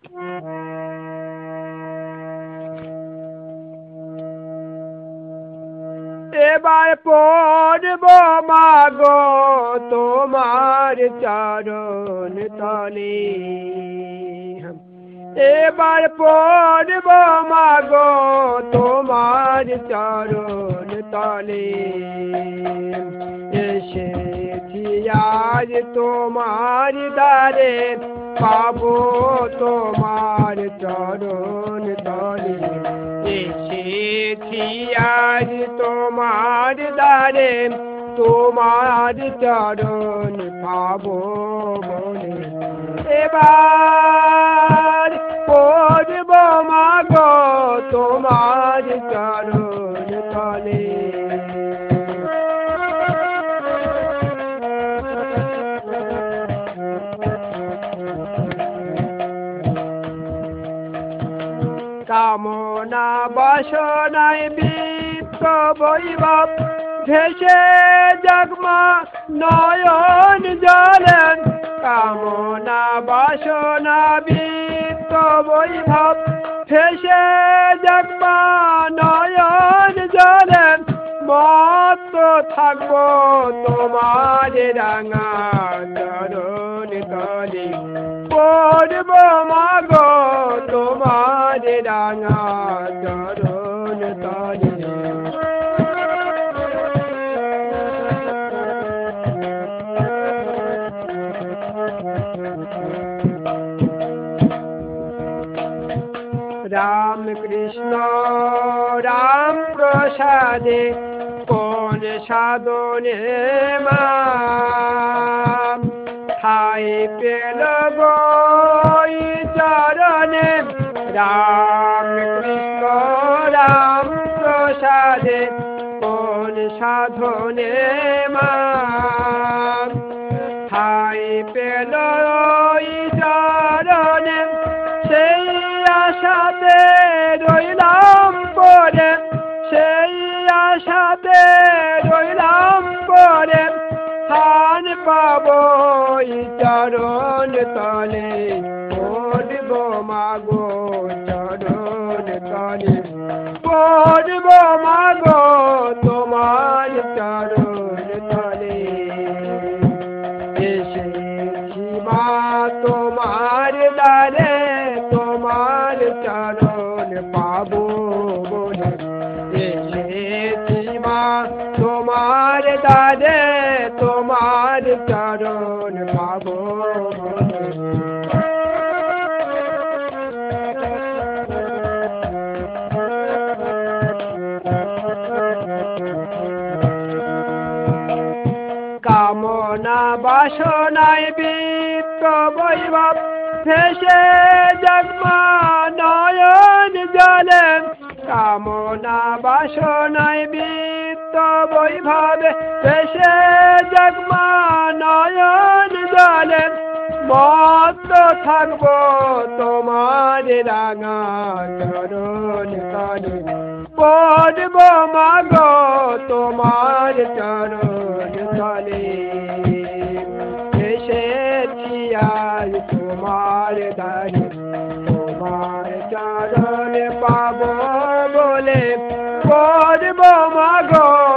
এবার পড়ব মাগো তোমার চরণ তলে, এবার পড়ব মাগো তোমার চরণ তলে। এসেছি আজ তোমার দ্বারে, পাবো তোমার চরণ তলে। এসেছি আজ তোমার দ্বারে, তোমার চরণ পাবো বলে। এবার পড়ব মাগো তোমার চরণ তলে। কামনা বাসনায় বৃত্ত বৈভব, ভেসে জগমা নয়ন জলে। কামনা বাসনা বৃত্ত বৈভব, ভেসে জগমা নয়ন জলে। মত্ত থাকবো তোমার রাঙা চরণ তলে। পড়ব মাগো তোমার রাঙা চরণ তলে। রাম কৃষ্ণ রাম প্রসাদে, কোন সাধনে মা ঠাই পেল গো চরণে। রাম কৃষ্ণ রাম প্রসাদে, কোন সাধনে মা ঠাই পেল চরণে। সেই আশাতে রইলাম পরে, সেই আশাতে রইলাম পরে। স্থান পাবো চরণ তলে, পড়ব মাগো চরণ তলে। পড়ব মাগো তোমার চরণ তলে। এসেছি মা তোমার দ্বারে, তোমার চরণ পাবো বলে। এসেছি মা তোমার দ্বারে, তোমার চরণ পাবো বলে। কামনা বাসনায় বৃত্ত বৈভব, ভেসে জগমা নয়ন জলে। কামনা বাসনায় বৃত্ত বৈভবে, ভেসে জগমা নয়ন জলে। মত্ত থাকবো তোমার রাঙা চরণ তলে। পড়ব মাগো তোমার চরণ তলে। এসেছি আজ তোমার দ্বারে, তোমার চরণ পাবো বলে। পড়ব মাগো